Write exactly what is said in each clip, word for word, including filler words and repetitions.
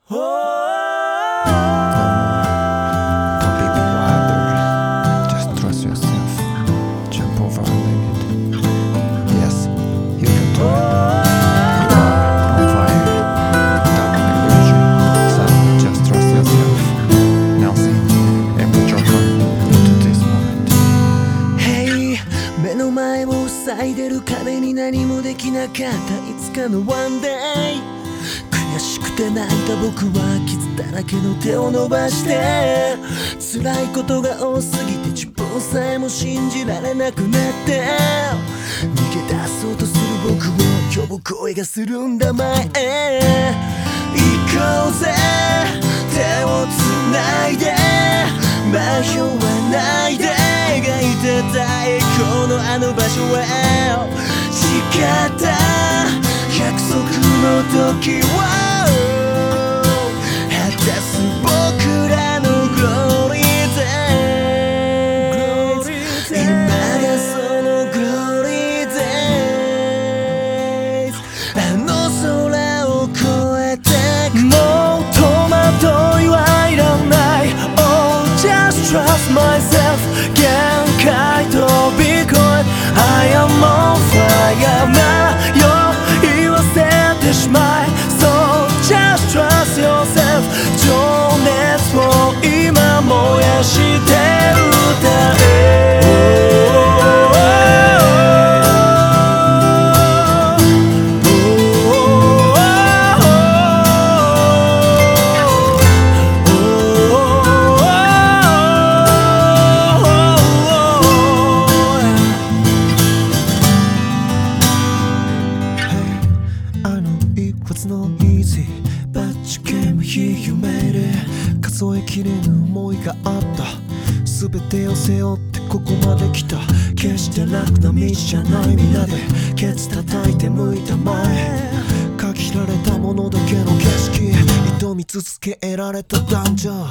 Don't be bewildered. Just trust yourself. Jump over a limit. Yes, you can do it. You are on fire. Without an illusion. So just trust yourself. Now sing and put your heart into this moment. Hey 目の前を塞いでる壁に何もできなかったいつかの one day悔しくて泣いた僕は傷だらけの手を伸ばして辛いことが多すぎて自分さえも信じられなくなって逃げ出そうとする僕を呼ぶ声がするんだ前へ行こうぜ手をつないで迷わないで描いてた栄光のあの場所へ誓った約束の時を果たす僕らの Glory Days 今がその Glory Days あの空を越えてもう戸惑いはいらない Oh just trust myself 限界飛び越え I am on fire なよ言わせてしまい So just trust yourself 情熱を今燃やして歌えNo easy but you came here you made it 数えきれぬ思いがあった全てを背負ってここまで来た決して楽な道じゃない皆でケツ叩いて向いた前限られたものだけの景色挑み続け得られた男女遠目で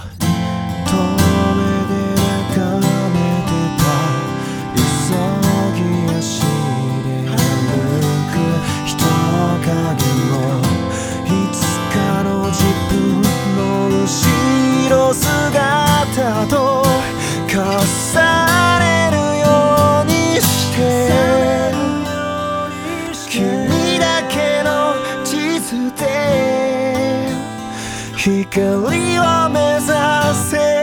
眺めてた急ぎ足で歩く人影もいつかの自分の後ろ姿と重ねるようにして君だけの地図で光を目指せ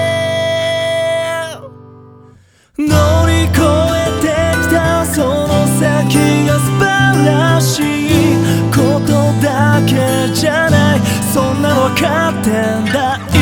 乗り越えてきたその先が素晴らしいことだけじゃないそんなの分かってんだ